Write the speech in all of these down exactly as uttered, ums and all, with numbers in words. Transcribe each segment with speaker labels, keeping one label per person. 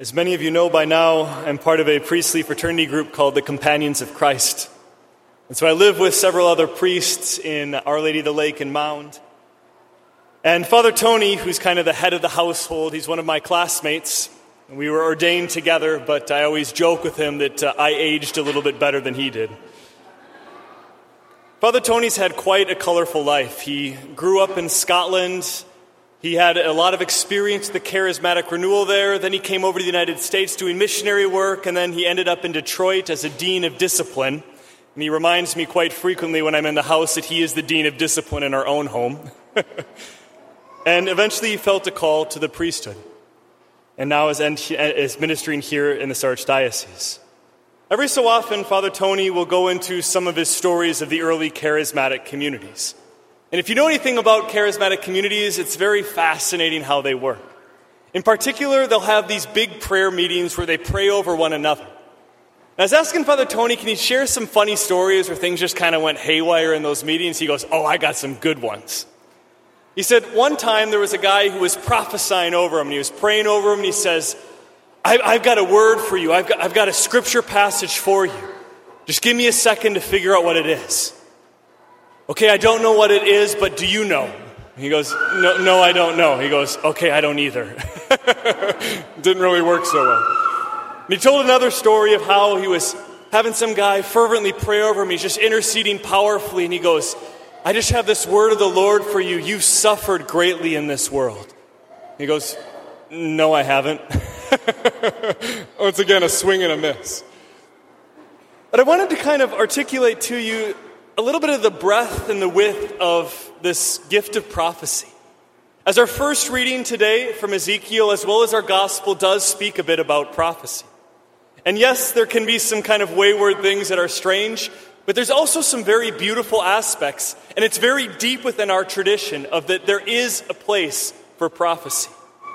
Speaker 1: As many of you know by now, I'm part of a priestly fraternity group called the Companions of Christ. And so I live with several other priests in Our Lady of the Lake and Mound. And Father Tony, who's kind of the head of the household, he's one of my classmates. We were ordained together, but I always joke with him that uh, I aged a little bit better than he did. Father Tony's had quite a colorful life. He grew up in Scotland. He had a lot of experience with the charismatic renewal there. Then he came over to the United States doing missionary work, and then he ended up in Detroit as a dean of discipline. And he reminds me quite frequently when I'm in the house that he is the dean of discipline in our own home. And eventually he felt a call to the priesthood, and now is, is ministering here in this archdiocese. Every so often, Father Tony will go into some of his stories of the early charismatic communities. And if you know anything about charismatic communities, it's very fascinating how they work. In particular, they'll have these big prayer meetings where they pray over one another. And I was asking Father Tony, can he share some funny stories where things just kind of went haywire in those meetings? He goes, oh, I got some good ones. He said one time there was a guy who was prophesying over him, and he was praying over him, and he says, I, I've got a word for you. I've got, I've got a scripture passage for you. Just give me a second to figure out what it is. Okay, I don't know what it is, but do you know? He goes, no, no, I don't know. He goes, okay, I don't either. Didn't really work so well. And he told another story of how he was having some guy fervently pray over him. He's just interceding powerfully, and he goes, I just have this word of the Lord for you. You've suffered greatly in this world. He goes, no, I haven't. Once again, a swing and a miss. But I wanted to kind of articulate to you a little bit of the breadth and the width of this gift of prophecy. As our first reading today from Ezekiel, as well as our gospel, does speak a bit about prophecy. And yes, there can be some kind of wayward things that are strange, but there's also some very beautiful aspects, and it's very deep within our tradition of that there is a place for prophecy.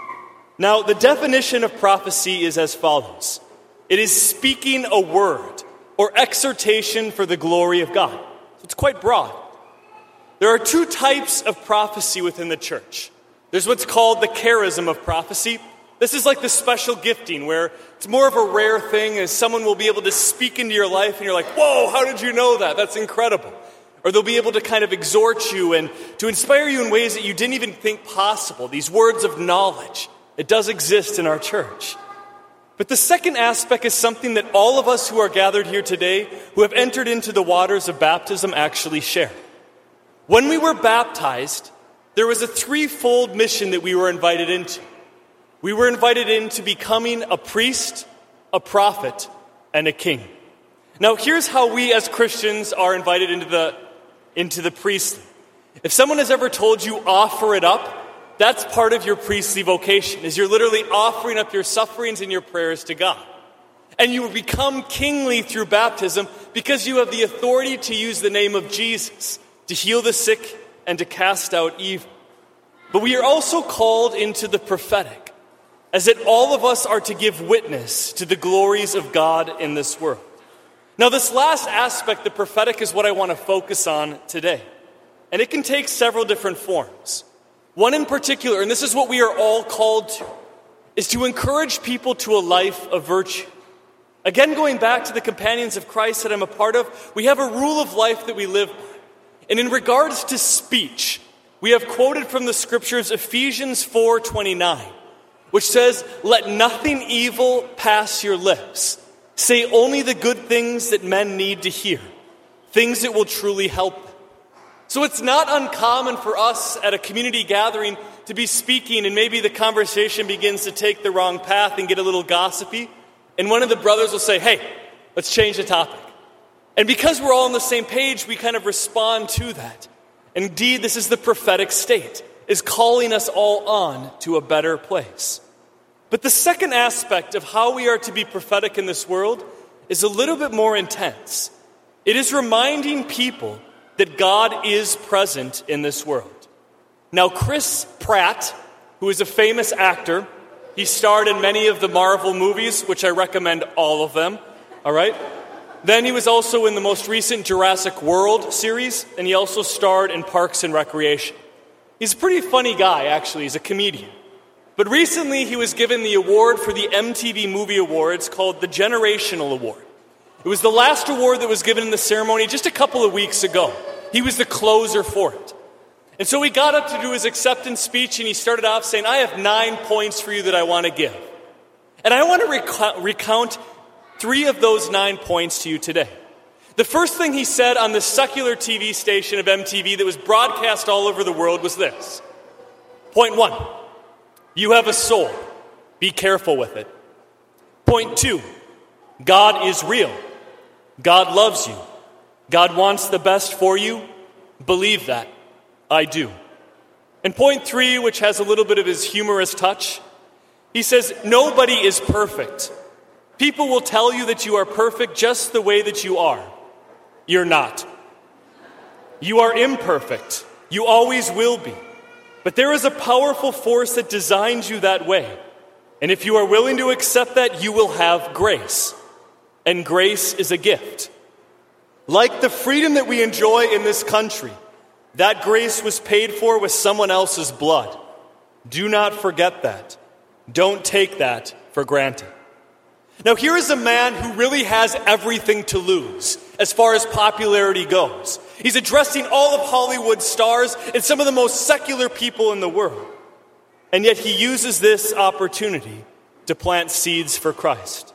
Speaker 1: Now, the definition of prophecy is as follows. It is speaking a word or exhortation for the glory of God. So it's quite broad. There are two types of prophecy within the church. There's what's called the charism of prophecy. This is like the special gifting where it's more of a rare thing as someone will be able to speak into your life and you're like, whoa, how did you know that? That's incredible. Or they'll be able to kind of exhort you and to inspire you in ways that you didn't even think possible. These words of knowledge. It does exist in our church. But the second aspect is something that all of us who are gathered here today, who have entered into the waters of baptism, actually share. When we were baptized, there was a threefold mission that we were invited into. We were invited into becoming a priest, a prophet, and a king. Now, here's how we as Christians are invited into the, into the priestly. If someone has ever told you, offer it up, that's part of your priestly vocation, is you're literally offering up your sufferings and your prayers to God. And you become kingly through baptism because you have the authority to use the name of Jesus to heal the sick and to cast out evil. But we are also called into the prophetic, as that all of us are to give witness to the glories of God in this world. Now, this last aspect, the prophetic, is what I want to focus on today. And it can take several different forms. One in particular, and this is what we are all called to, is to encourage people to a life of virtue. Again, going back to the Companions of Christ that I'm a part of, we have a rule of life that we live by. And in regards to speech, we have quoted from the scriptures Ephesians four twenty-nine, which says, let nothing evil pass your lips. Say only the good things that men need to hear, things that will truly help them. So it's not uncommon for us at a community gathering to be speaking and maybe the conversation begins to take the wrong path and get a little gossipy. And one of the brothers will say, hey, let's change the topic. And because we're all on the same page, we kind of respond to that. Indeed, this is the prophetic state, is calling us all on to a better place. But the second aspect of how we are to be prophetic in this world is a little bit more intense. It is reminding people that God is present in this world. Now, Chris Pratt, who is a famous actor, he starred in many of the Marvel movies, which I recommend all of them, all right? Then he was also in the most recent Jurassic World series, and he also starred in Parks and Recreation. He's a pretty funny guy, actually. He's a comedian. But recently he was given the award for the M T V Movie Awards called the Generational Award. It was the last award that was given in the ceremony just a couple of weeks ago. He was the closer for it. And so he got up to do his acceptance speech, and he started off saying, I have nine points for you that I want to give. And I want to rec- recount three of those nine points to you today. The first thing he said on the secular T V station of M T V that was broadcast all over the world was this. Point one, you have a soul. Be careful with it. Point two, God is real. God loves you. God wants the best for you. Believe that. I do. And point three, which has a little bit of his humorous touch, he says, nobody is perfect. People will tell you that you are perfect just the way that you are. You're not. You are imperfect. You always will be. But there is a powerful force that designs you that way. And if you are willing to accept that, you will have grace. And grace is a gift. Like the freedom that we enjoy in this country, that grace was paid for with someone else's blood. Do not forget that. Don't take that for granted. Now, here is a man who really has everything to lose as far as popularity goes. He's addressing all of Hollywood stars and some of the most secular people in the world. And yet he uses this opportunity to plant seeds for Christ.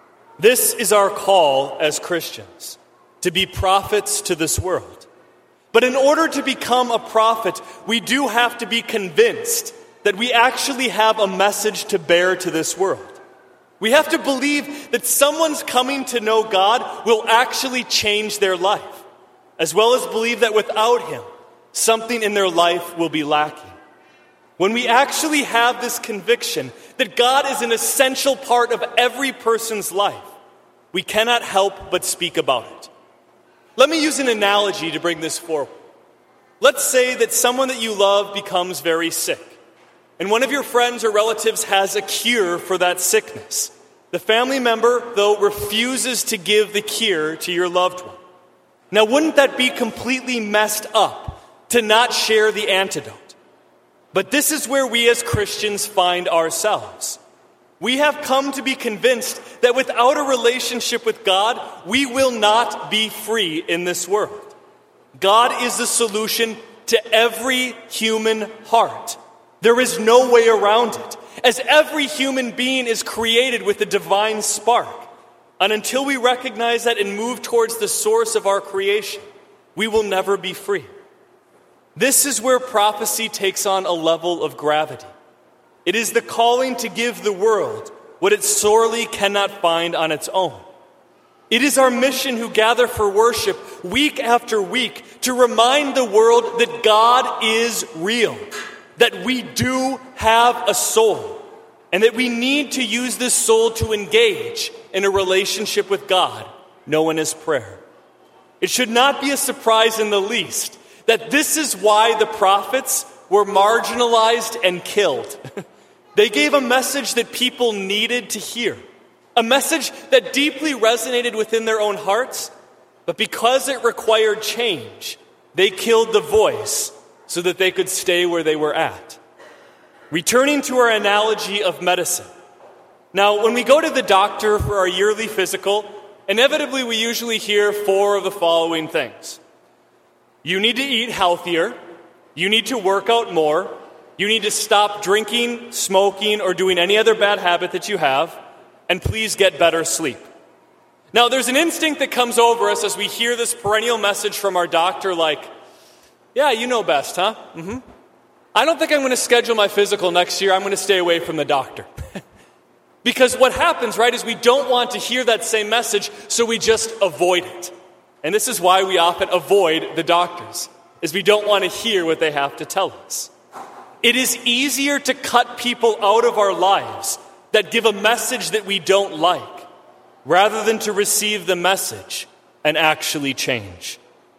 Speaker 1: This is our call as Christians, to be prophets to this world. But in order to become a prophet, we do have to be convinced that we actually have a message to bear to this world. We have to believe that someone's coming to know God will actually change their life, as well as believe that without Him, something in their life will be lacking. When we actually have this conviction that God is an essential part of every person's life, we cannot help but speak about it. Let me use an analogy to bring this forward. Let's say that someone that you love becomes very sick, and one of your friends or relatives has a cure for that sickness. The family member, though, refuses to give the cure to your loved one. Now, wouldn't that be completely messed up to not share the antidote? But this is where we as Christians find ourselves. We have come to be convinced that without a relationship with God, we will not be free in this world. God is the solution to every human heart. There is no way around it, as every human being is created with a divine spark. And until we recognize that and move towards the source of our creation, we will never be free. This is where prophecy takes on a level of gravity. It is the calling to give the world what it sorely cannot find on its own. It is our mission who gather for worship week after week to remind the world that God is real, that we do have a soul, and that we need to use this soul to engage in a relationship with God, known as prayer. It should not be a surprise in the least that this is why the prophets were marginalized and killed. They gave a message that people needed to hear, a message that deeply resonated within their own hearts, but because it required change, they killed the voice so that they could stay where they were at. Returning to our analogy of medicine. Now, when we go to the doctor for our yearly physical, inevitably we usually hear four of the following things. You need to eat healthier, you need to work out more, you need to stop drinking, smoking, or doing any other bad habit that you have, and please get better sleep. Now, there's an instinct that comes over us as we hear this perennial message from our doctor like, yeah, you know best, huh? Mm-hmm. I don't think I'm going to schedule my physical next year. I'm going to stay away from the doctor. Because what happens, right, is we don't want to hear that same message, so we just avoid it. And this is why we often avoid the doctors, is we don't want to hear what they have to tell us. It is easier to cut people out of our lives that give a message that we don't like, rather than to receive the message and actually change.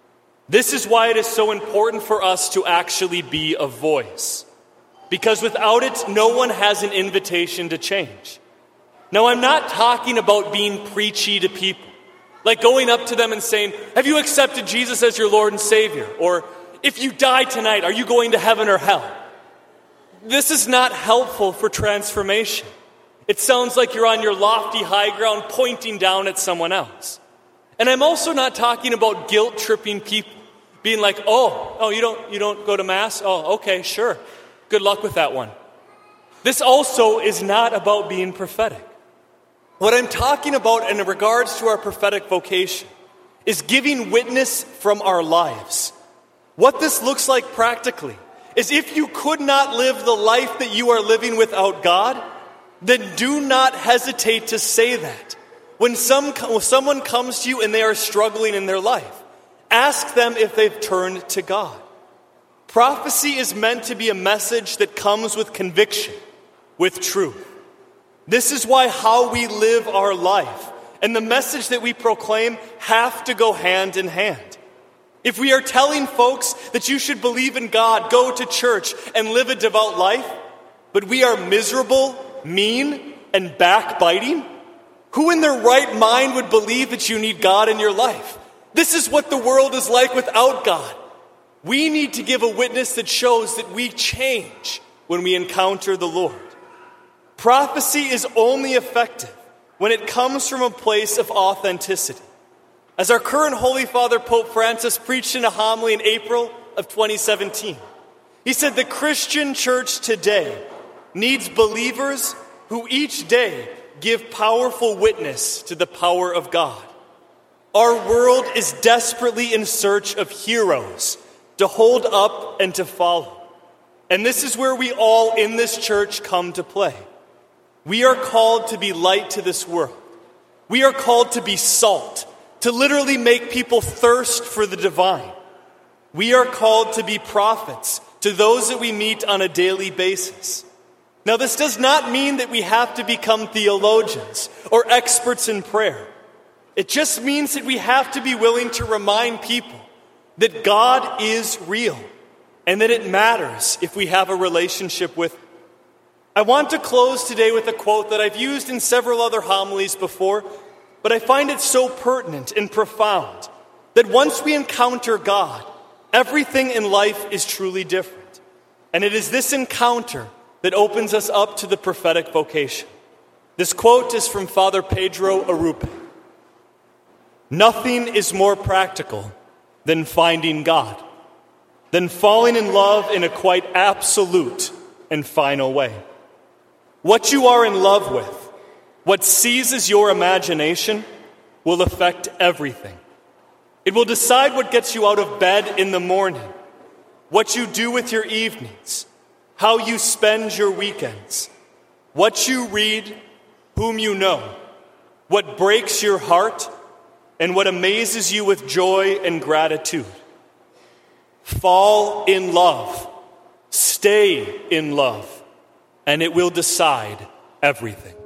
Speaker 1: This is why it is so important for us to actually be a voice. Because without it, no one has an invitation to change. Now, I'm not talking about being preachy to people, like going up to them and saying, have you accepted Jesus as your Lord and Savior? Or, if you die tonight, are you going to heaven or hell? This is not helpful for transformation. It sounds like you're on your lofty high ground pointing down at someone else. And I'm also not talking about guilt-tripping people, being like, oh, oh, you don't, you don't go to Mass? Oh, okay, sure. Good luck with that one. This also is not about being prophetic. What I'm talking about in regards to our prophetic vocation is giving witness from our lives. What this looks like practically is if you could not live the life that you are living without God, then do not hesitate to say that. When some, when someone comes to you and they are struggling in their life, ask them if they've turned to God. Prophecy is meant to be a message that comes with conviction, with truth. This is why how we live our life and the message that we proclaim have to go hand in hand. If we are telling folks that you should believe in God, go to church, and live a devout life, but we are miserable, mean, and backbiting, who in their right mind would believe that you need God in your life? This is what the world is like without God. We need to give a witness that shows that we change when we encounter the Lord. Prophecy is only effective when it comes from a place of authenticity. As our current Holy Father, Pope Francis, preached in a homily in April of twenty seventeen, he said the Christian church today needs believers who each day give powerful witness to the power of God. Our world is desperately in search of heroes to hold up and to follow. And this is where we all in this church come to play. We are called to be light to this world. We are called to be salt, to literally make people thirst for the divine. We are called to be prophets to those that we meet on a daily basis. Now, this does not mean that we have to become theologians or experts in prayer. It just means that we have to be willing to remind people that God is real and that it matters if we have a relationship with Him. I want to close today with a quote that I've used in several other homilies before, but I find it so pertinent and profound that once we encounter God, everything in life is truly different. And it is this encounter that opens us up to the prophetic vocation. This quote is from Father Pedro Arrupe. Nothing is more practical than finding God, than falling in love in a quite absolute and final way. What you are in love with, what seizes your imagination, will affect everything. It will decide what gets you out of bed in the morning, what you do with your evenings, how you spend your weekends, what you read, whom you know, what breaks your heart, and what amazes you with joy and gratitude. Fall in love, stay in love, and it will decide everything.